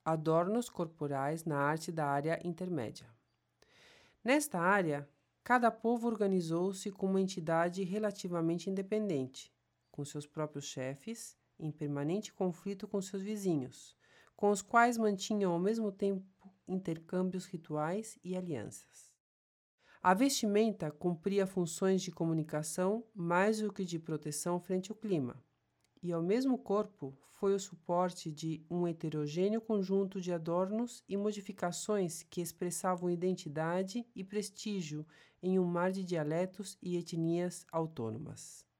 adornos corporais na arte da área intermédia. Nesta área, cada povo organizou-se como uma entidade relativamente independente, com seus próprios chefes, em permanente conflito com seus vizinhos, com os quais mantinham ao mesmo tempo intercâmbios rituais e alianças. A vestimenta cumpria funções de comunicação mais do que de proteção frente ao clima, e ao mesmo corpo foi o suporte de um heterogêneo conjunto de adornos e modificações que expressavam identidade e prestígio em um mar de dialetos e etnias autônomas.